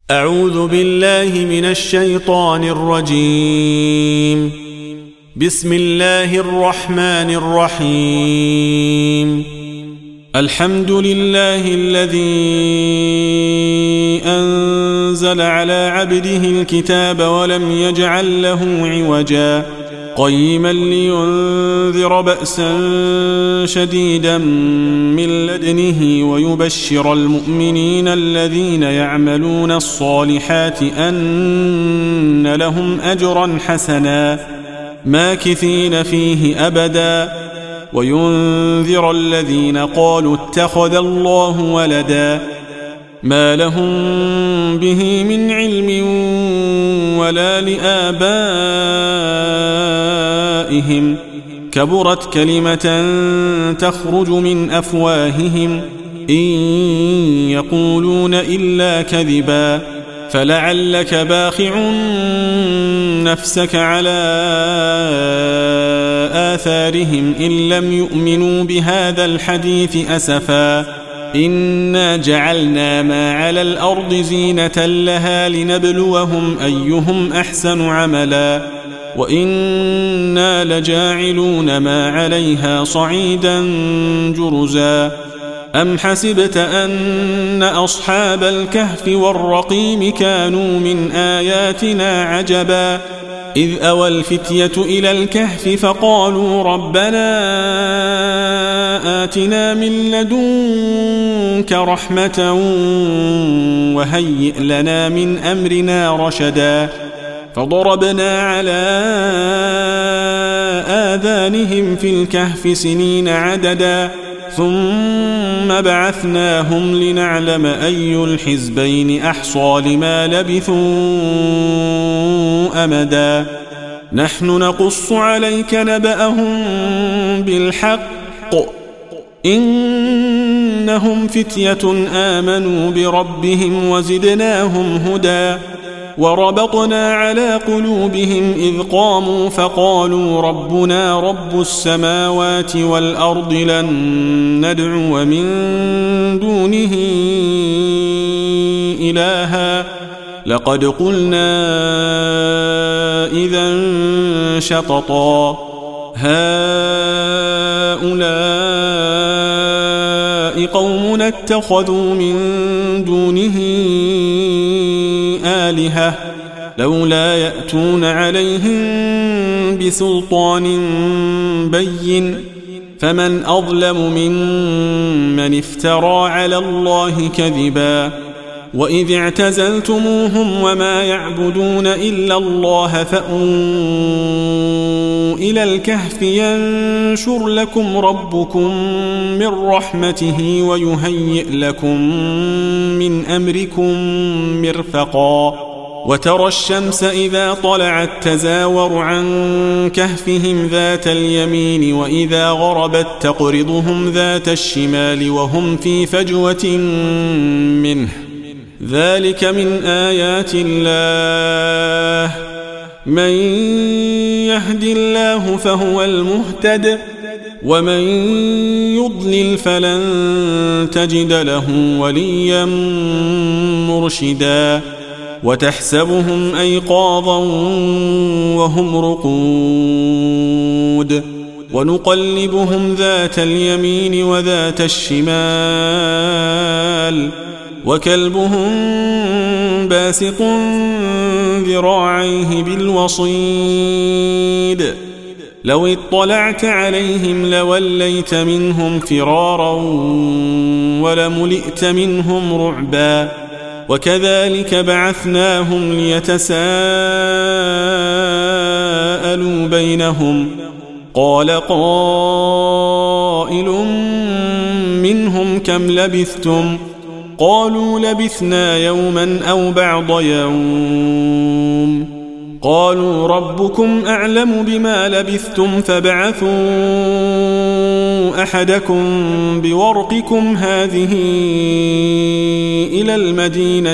أعوذ بالله من الشيطان الرجيم. بسم الله الرحمن الرحيم. الحمد لله الذي أنزل على عبده الكتاب ولم يجعل له عوجا قيما لينذر بأسا شديدا من لدنه ويبشر المؤمنين الذين يعملون الصالحات أن لهم أجرا حسنا ماكثين فيه أبدا وينذر الذين قالوا اتخذ الله ولدا ما لهم به من علم ولا لآبائهم كبرت كلمة تخرج من أفواههم إن يقولون إلا كذبا فلعلك باخع نفسك على آثارهم إن لم يؤمنوا بهذا الحديث أسفا إنا جعلنا ما على الأرض زينة لها لنبلوهم أيهم أحسن عملا وإنا لجاعلون ما عليها صعيدا جرزا أم حسبت أن أصحاب الكهف والرقيم كانوا من آياتنا عجبا إذ أوى الفتية إلى الكهف فقالوا ربنا آتنا من لدنك رحمة وهيئ لنا من أمرنا رشدا فضربنا على آذانهم في الكهف سنين عددا ثم بعثناهم لنعلم أي الحزبين أحصى لما لبثوا أمدا نحن نقص عليك نبأهم بالحق إنهم فتية آمنوا بربهم وزدناهم هدى وربطنا على قلوبهم إذ قاموا فقالوا ربنا رب السماوات والأرض لن ندعو من دونه إلها لقد قلنا إذا شططا هؤلاء قومنا اتخذوا من دونه آلهة لولا يأتون عليهم بسلطان بين فمن أظلم ممن افترى على الله كذبا وإذ اعتزلتموهم وما يعبدون إلا الله فأووا إلى الكهف ينشر لكم ربكم من رحمته ويهيئ لكم من أمركم مرفقا وترى الشمس إذا طلعت تزاور عن كهفهم ذات اليمين وإذا غربت تقرضهم ذات الشمال وهم في فجوة منه ذلك من آيات الله من يهد الله فهو المهتد ومن يضلل فلن تجد له وليا مرشدا وتحسبهم أيقاظا وهم رقود ونقلبهم ذات اليمين وذات الشمال وكلبهم باسط ذراعيه بالوصيد لو اطلعت عليهم لوليت منهم فرارا ولملئت منهم رعبا وكذلك بعثناهم ليتساءلوا بينهم قال قائل منهم كم لبثتم قالوا لبثنا يوما أو بعض يوم قالوا ربكم أعلم بما لبثتم فابعثوا أحدكم بورقكم هذه إلى المدينة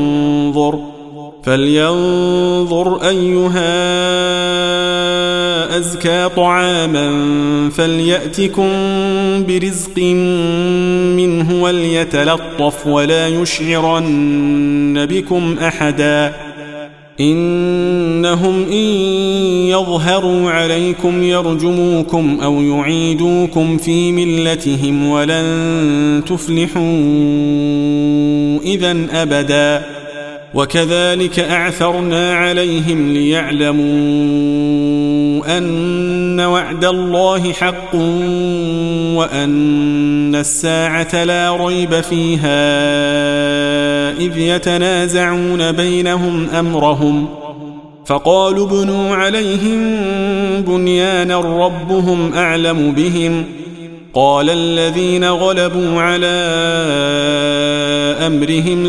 فلينظر أيها أزكى طعاما فليأتكم برزق منه وليتلطف ولا يشعرن بكم أحدا إنهم إن يظهروا عليكم يرجموكم أو يعيدوكم في ملتهم ولن تفلحوا إذن أبدا وكذلك أعثرنا عليهم ليعلموا أن وعد الله حق وأن الساعة لا ريب فيها إذ يتنازعون بينهم أمرهم فقالوا ابنوا عليهم بنيانا ربهم أعلم بهم قال الذين غلبوا على أمرهم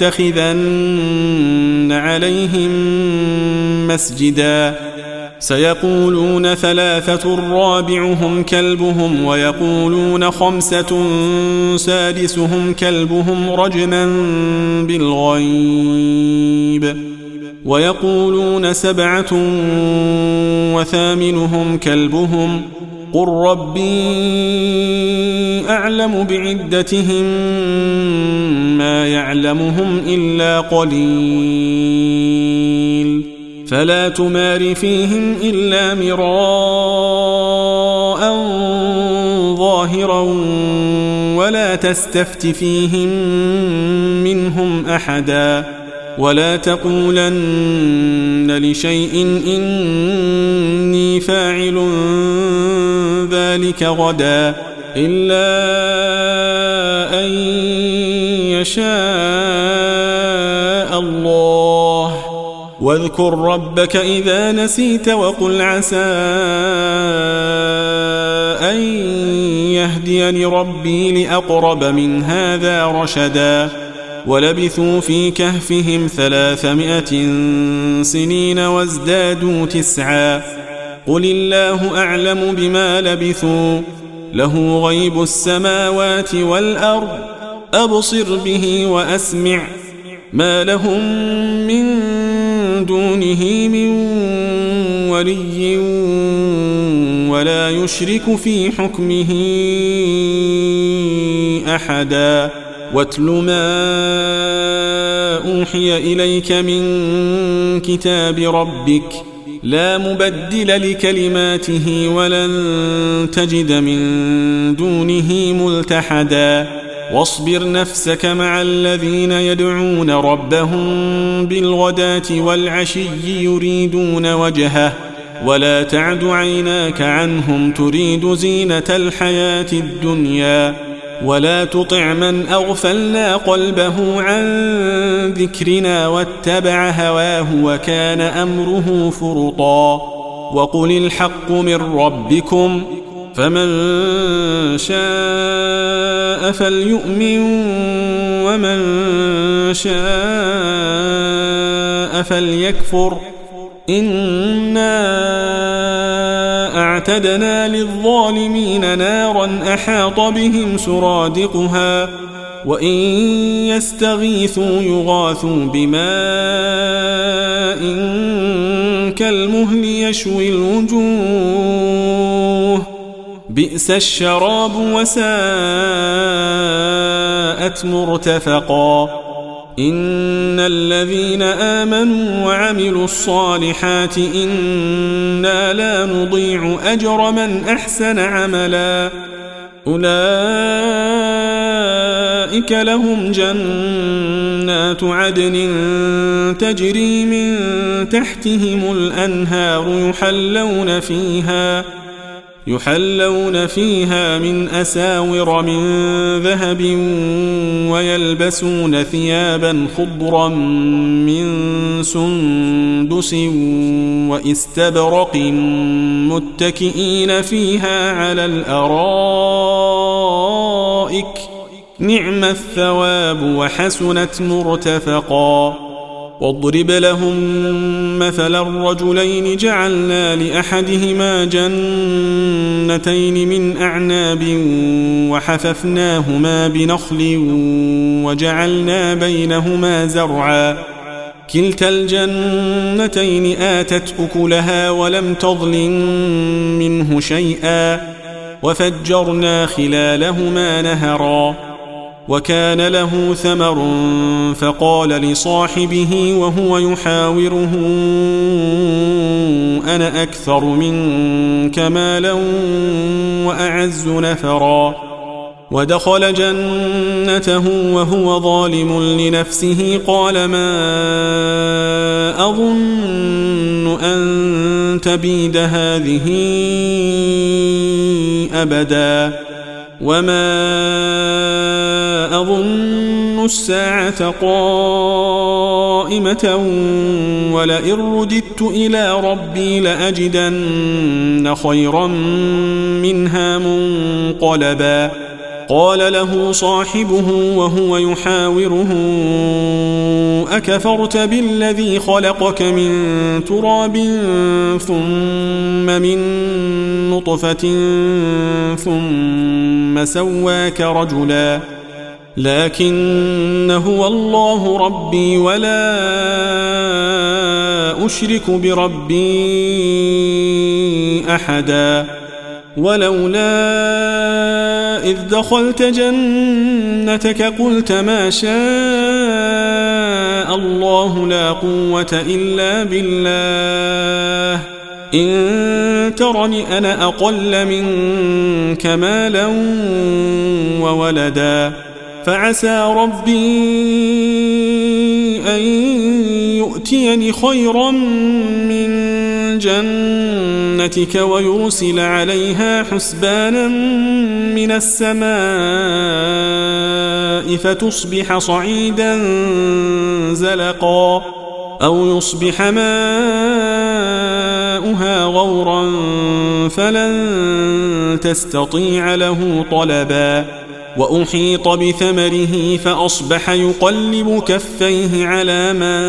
لنتخذن عليهم مسجدا سيقولون 3 رابعهم كلبهم ويقولون 5 سادسهم كلبهم رجما بالغيب ويقولون 7 وثامنهم كلبهم قل ربي أعلم بعدتهم ما يعلمهم إلا قليل فلا تمار فيهم إلا مراء ظاهرا ولا تستفت فيهم منهم أحدا ولا تقولن لشيء إني فاعل ذلك غدا إلا أن يشاء الله واذكر ربك إذا نسيت وقل عسى أن يهديني ربي لأقرب من هذا رشدا ولبثوا في كهفهم 300 سنين وازدادوا 9 قل الله أعلم بما لبثوا له غيب السماوات والأرض أبصر به وأسمع ما لهم من دونه من ولي ولا يشرك في حكمه أحدا واتل ما أوحي إليك من كتاب ربك لا مبدل لكلماته ولن تجد من دونه ملتحدا واصبر نفسك مع الذين يدعون ربهم بالغداة والعشي يريدون وجهه ولا تعد عيناك عنهم تريد زينة الحياة الدنيا ولا تطع من أغفلنا قلبه عن ذكرنا واتبع هواه وكان أمره فرطا وقل الحق من ربكم فمن شاء فليؤمن ومن شاء فليكفر إنا أعتدنا للظالمين نارا أحاط بهم سرادقها وإن يستغيثوا يغاثوا بماء كالمهل يشوي الوجوه بئس الشراب وساءت مرتفقا إن الذين آمنوا وعملوا الصالحات إنا لا نضيع أجر من أحسن عملا أولئك لهم جنات عدن تجري من تحتهم الأنهار يحلون فيها من أساور من ذهب ويلبسون ثيابا خضرا من سندس وإستبرق متكئين فيها على الأرائك نعم الثواب وحسنت مرتفقا واضرب لهم مثل الرجلين جعلنا لأحدهما جنتين من أعناب وحففناهما بنخل وجعلنا بينهما زرعا كلتا الجنتين آتت أكلها ولم تظلم منه شيئا وفجرنا خلالهما نهرا وكان له ثمر فقال لصاحبه وهو يحاوره أنا أكثر منك مالا وأعز نفرا ودخل جنته وهو ظالم لنفسه قال ما أظن أن تبيد هذه أبدا وما أظن الساعة قائمة ولئن رددت إلى ربي لأجدن خيرا منها منقلبا قال له صاحبه وهو يحاوره أكفرت بالذي خلقك من تراب ثم من نطفة ثم سواك رجلا لكن هو الله ربي ولا أشرك بربي أحدا ولولا إذ دخلت جنتك قلت ما شاء الله لا قوة إلا بالله إن ترني أنا أقل منك مالا وولدا فعسى ربي أن يؤتيني خيرا من جنتك ويرسل عليها حسبانا من السماء فتصبح صعيدا زلقا أو يصبح ماؤها غورا فلن تستطيع له طلبا وأحيط بثمره فأصبح يقلب كفيه على ما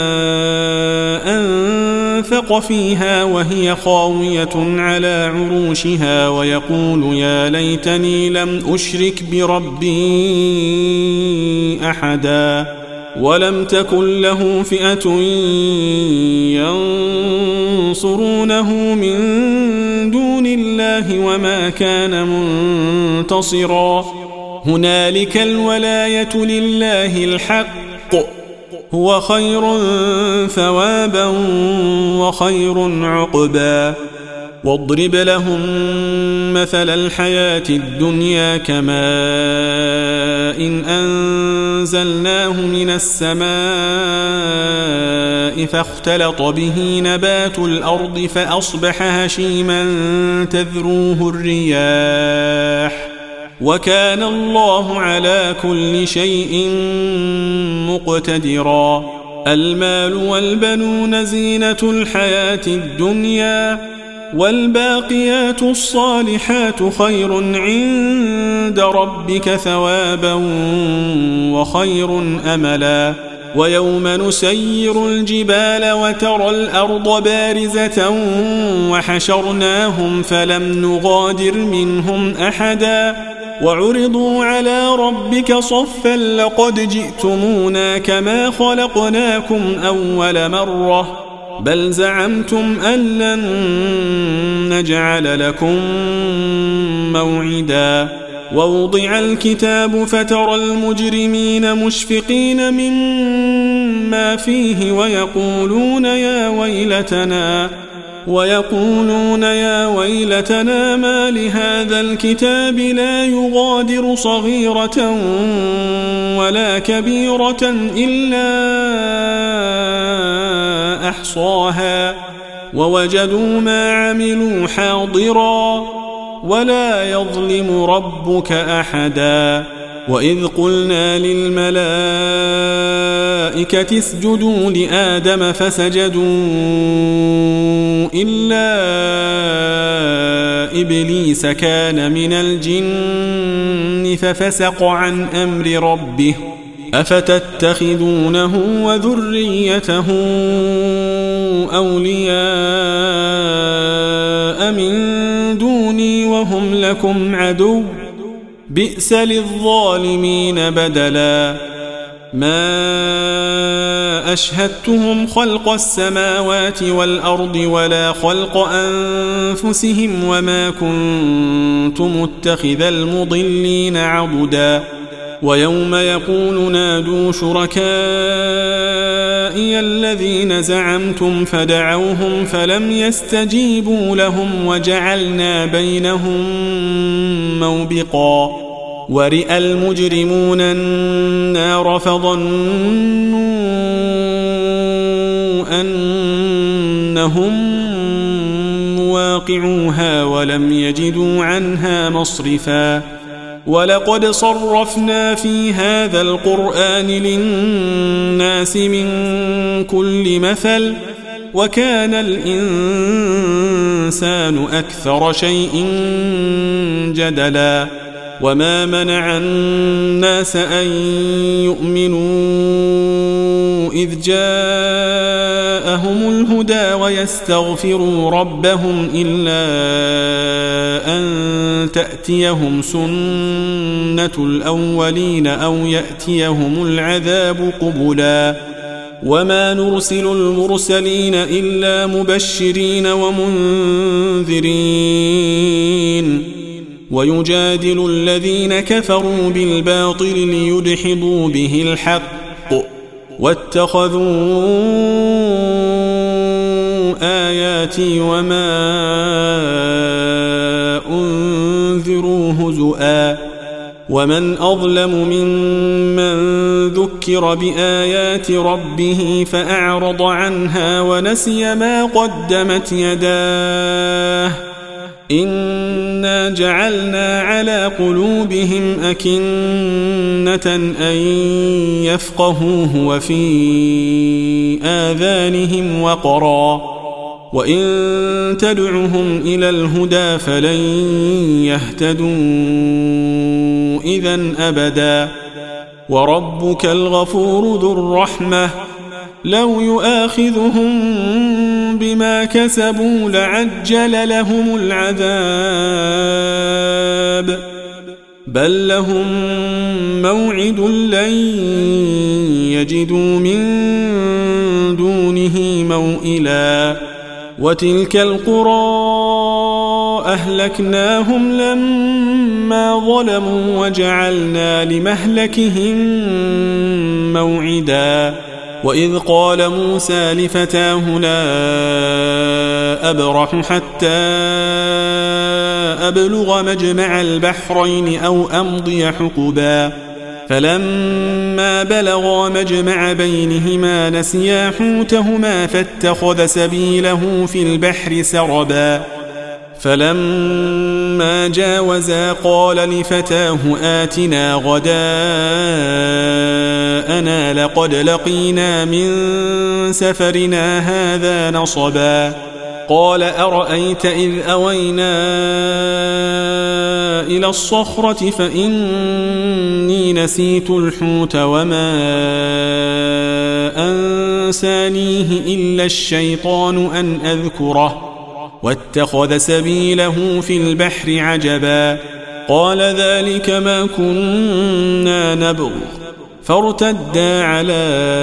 أنفق فيها وهي خاوية على عروشها ويقول يا ليتني لم أشرك بربي أحدا ولم تكن له فئة ينصرونه من دون الله وما كان منتصرا هنالك الولاية لله الحق هو خير ثوابا وخير عقبا واضرب لهم مثل الحياة الدنيا كماء إن أنزلناه من السماء فاختلط به نبات الأرض فأصبح هشيما تذروه الرياح وكان الله على كل شيء مقتدرا المال والبنون زينة الحياة الدنيا والباقيات الصالحات خير عند ربك ثوابا وخير أملا ويوم نسير الجبال وترى الأرض بارزة وحشرناهم فلم نغادر منهم أحدا وعرضوا على ربك صفا لقد جئتمونا كما خلقناكم أول مرة بل زعمتم أن لن نجعل لكم موعدا ووضع الكتاب فترى المجرمين مشفقين مما فيه ويقولون يا ويلتنا ما لهذا الكتاب لا يغادر صغيرة ولا كبيرة إلا أحصاها ووجدوا ما عملوا حاضرا ولا يظلم ربك أحدا وإذ قلنا للملائكة اسجدوا لآدم فسجدوا إلا إبليس كان من الجن ففسق عن أمر ربه أفتتخذونه وذريته أولياء من دوني وهم لكم عدو بئس للظالمين بدلا ما أشهدتهم خلق السماوات والأرض ولا خلق أنفسهم وما كنت متخذ المضلين عضدا ويوم يقول نادوا شركائي الذين زعمتم فدعوهم فلم يستجيبوا لهم وجعلنا بينهم موبقا ورئ المجرمون النار فظنوا أنهم مواقعوها ولم يجدوا عنها مصرفا ولقد صرفنا في هذا القرآن للناس من كل مثل وكان الإنسان أكثر شيء جدلا وما منع الناس أن يؤمنوا إذ جاءهم الهدى ويستغفروا ربهم إلا أن تأتيهم سنة الأولين أو يأتيهم العذاب قبلا وما نرسل المرسلين إلا مبشرين ومنذرين ويجادل الذين كفروا بالباطل ليدحضوا به الحق واتخذوا آياتي وما أنذروا هزؤا ومن أظلم ممن ذكر بآيات ربه فأعرض عنها ونسي ما قدمت يداه إنا جعلنا على قلوبهم أكنة أن يفقهوه وفي آذانهم وقرا وإن تدعهم إلى الهدى فلن يهتدوا إذن أبدا وربك الغفور ذو الرحمة لو يؤاخذهم بما كسبوا لعجل لهم العذاب بل لهم موعد لن يجدوا من دونه موئلا وتلك القرى أهلكناهم لما ظلموا وجعلنا لمهلكهم موعدا وإذ قال موسى لفتاه لا أبرح حتى أبلغ مجمع البحرين أو أمضي حقبا فلما بلغا مجمع بينهما نسيا حوتهما فاتخذ سبيله في البحر سربا فلما جاوزا قال لفتاه آتنا غداءنا لقد لقينا من سفرنا هذا نصبا قال أرأيت إذ أوينا إلى الصخرة فإني نسيت الحوت وما أنسانيه إلا الشيطان أن أذكره واتخذ سبيله في البحر عجبا قال ذلك ما كنا نبغ فارتدا على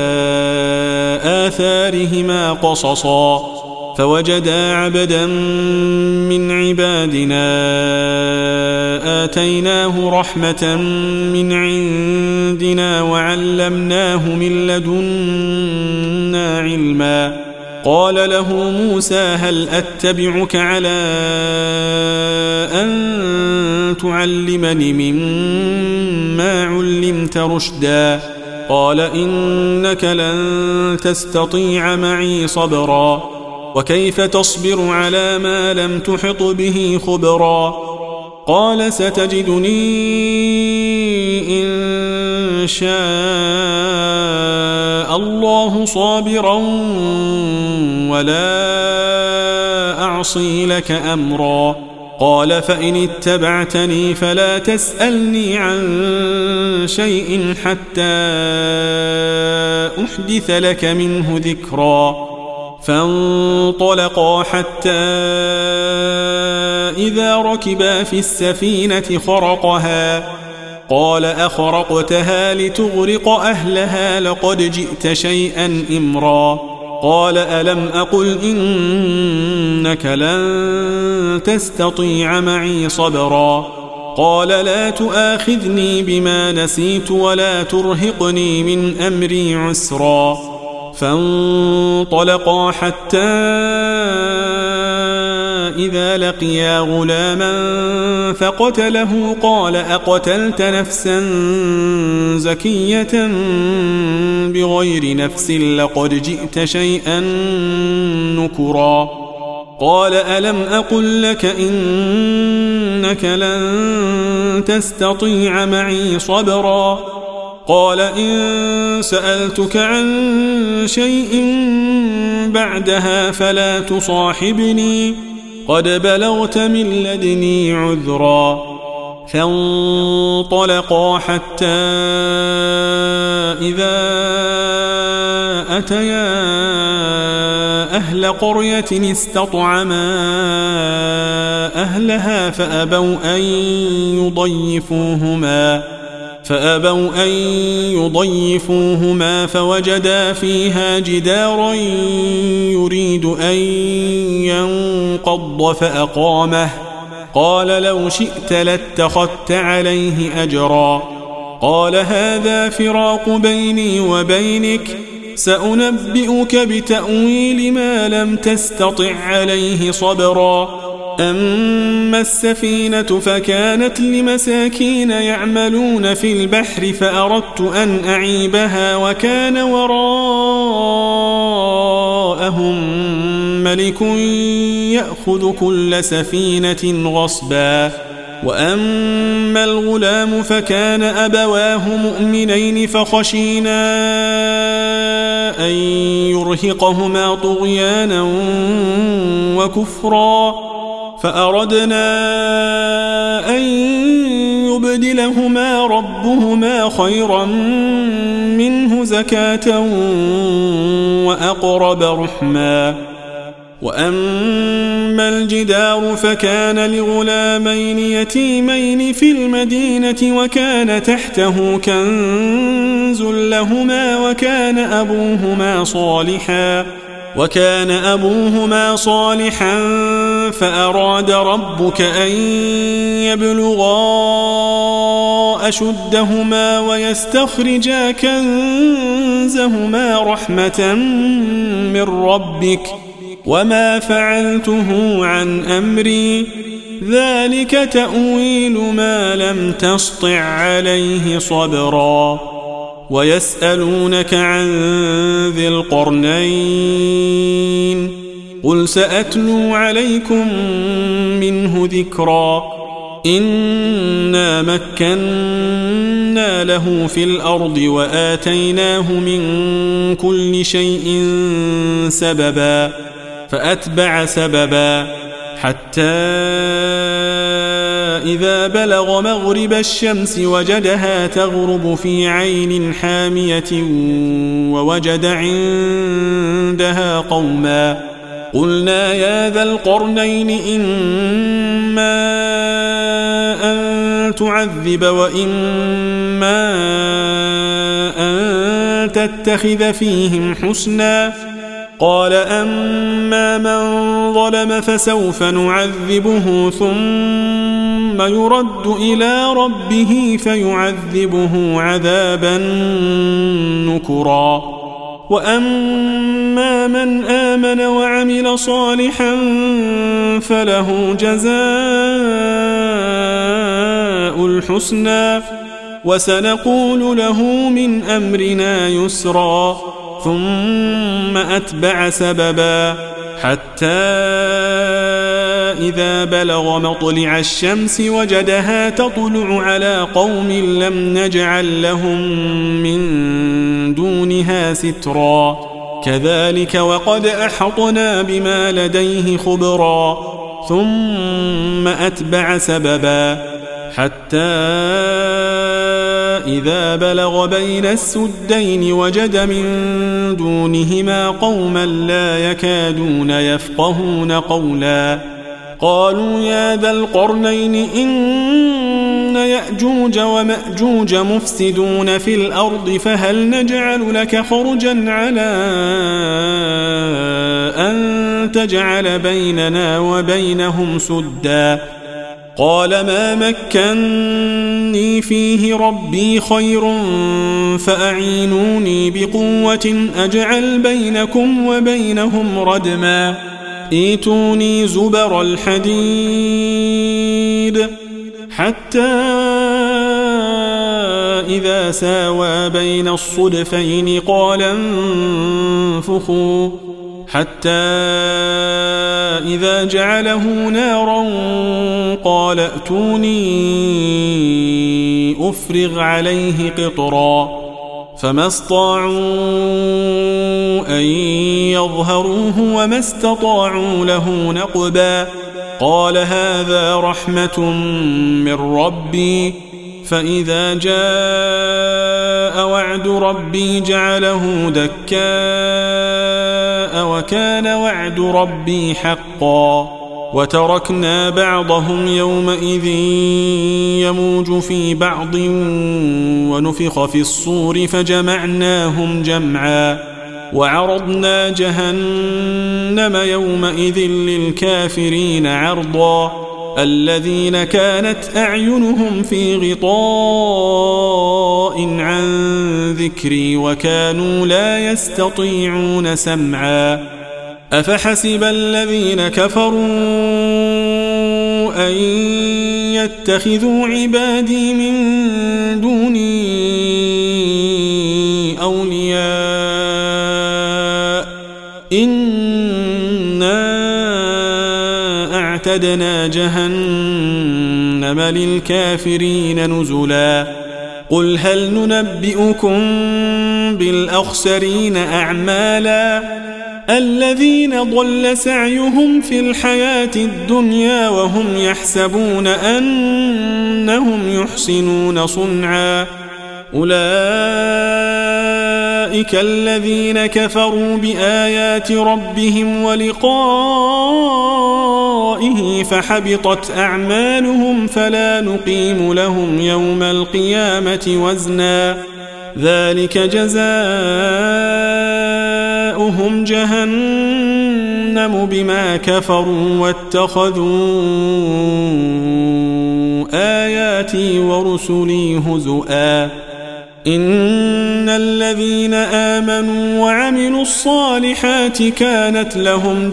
آثارهما قصصا فوجدا عبدا من عبادنا آتيناه رحمة من عندنا وعلمناه من لدنا علما قال له موسى هل أتبعك على أن تعلمني مما علمت رشدا قال إنك لن تستطيع معي صبرا وكيف تصبر على ما لم تحط به خبرا قال ستجدني إن شاء الله صابرا ولا أعصي لك أمرا قال فإن اتبعتني فلا تسألني عن شيء حتى أحدث لك منه ذكرا فانطلقا حتى إذا ركبا في السفينة قال أخرقتها لتغرق أهلها لقد جئت شيئا إمرا قال ألم أقل إنك لن تستطيع معي صبرا قال لا تؤاخذني بما نسيت ولا ترهقني من أمري عسرا فانطلقا حتى إذا لقيا غلاما فقتله قال أقتلت نفسا زكية بغير نفس لقد جئت شيئا نكرا قال ألم أقل لك إنك لن تستطيع معي صبرا قال إن سألتك عن شيء بعدها فلا تصاحبني قد بلغت من لدني عذرا فانطلقا حتى إذا أتيا أهل قرية استطعما أهلها فأبوا أن يضيفوهما فوجدا فيها جدارا يريد أن ينقض فأقامه قال لو شئت لاتخذت عليه أجرا قال هذا فراق بيني وبينك سأنبئك بتأويل ما لم تستطع عليه صبرا أما السفينة فكانت لمساكين يعملون في البحر فأردت أن أعيبها وكان وراءهم ملك يأخذ كل سفينة غصبا وأما الغلام فكان أبواه مؤمنين فخشينا أن يرهقهما طغيانا وكفرا فأردنا أن يبدلهما ربهما خيرا منه زكاة وأقرب رحما وأما الجدار فكان لغلامين يتيمين في المدينة وكان تحته كنز لهما وكان أبوهما صالحا فأراد ربك أن يبلغا أشدهما ويستخرجا كنزهما رحمة من ربك وما فعلته عن أمري ذلك تأويل ما لم تسطع عليه صبرا ويسألونك عن ذي القرنين قل سأتلو عليكم منه ذكرا إنا مكنا له في الأرض وآتيناه من كل شيء سببا فأتبع سببا حتى إذا بلغ مغرب الشمس وجدها تغرب في عين حامية ووجد عندها قوما قلنا يا ذا القرنين إما أن تعذب وإما أن تتخذ فيهم حسنا قال أما من ظلم فسوف نعذبه ثم يرد إلى ربه فيعذبه عذابا نكرا وأما من آمن وعمل صالحا فله جزاء الحسنى وسنقول له من أمرنا يسرا ثم أتبع سببا حتى إذا بلغ مطلع الشمس وجدها تطلع على قوم لم نجعل لهم من دونها سترا كذلك وقد أحطنا بما لديه خبرا ثم أتبع سببا حتى إذا بلغ بين السدين وجد من دونهما قوما لا يكادون يفقهون قولا قالوا يا ذا القرنين إن يأجوج ومأجوج مفسدون في الأرض فهل نجعل لك خرجا على أن تجعل بيننا وبينهم سدا قال ما مكني فيه ربي خير فأعينوني بقوة أجعل بينكم وبينهم ردما ائتوني زبر الحديد حتى إذا ساوى بين الصدفين قال انفخوا حتى إذا جعله نارا قال ائتوني أفرغ عليه قطرا فما استطاعوا أن يظهروه وما استطاعوا له نقبا قال هذا رحمة من ربي فإذا جاء وعد ربي جعله دكاء وكان وعد ربي حقا وتركنا بعضهم يومئذ يموج في بعض ونفخ في الصور فجمعناهم جمعا وعرضنا جهنم يومئذ للكافرين عرضا الذين كانت أعينهم في غطاء عن ذكري وكانوا لا يستطيعون سمعا أفحسب الذين كفروا أن يتخذوا عبادي من دوني أولياء إنا أعتدنا جهنم للكافرين نزلا قل هل ننبئكم بالأخسرين أعمالا الذين ضل سعيهم في الحياة الدنيا وهم يحسبون أنهم يحسنون صنعا أولئك الذين كفروا بآيات ربهم ولقائه فحبطت أعمالهم فلا نقيم لهم يوم القيامة وزنا ذلك جزاؤهم جهنم بما كفروا واتخذوا آياتي ورسلي هزؤا إن الذين آمنوا وعملوا الصالحات كانت لهم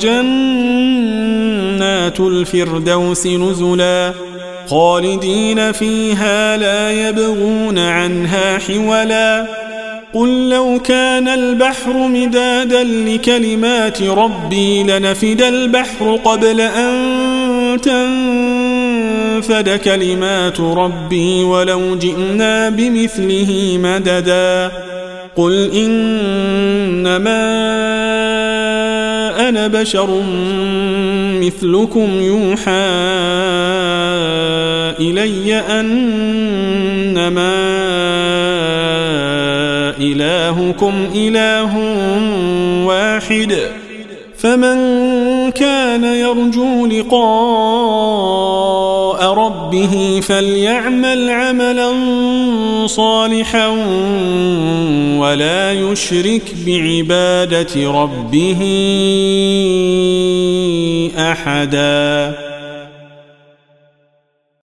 جنات الفردوس نزلا خالدين فيها لا يبغون عنها حولا قل لو كان البحر مدادا لكلمات ربي لنفد البحر قبل أن تنفد كلمات ربي ولو جئنا بمثله مددا قل إنما أنا بشر مثلكم يوحى إلي أنما إلهكم إله واحد فمن كان يرجو لقاء ربه فليعمل عملا صالحا ولا يشرك بعبادة ربه أحدا.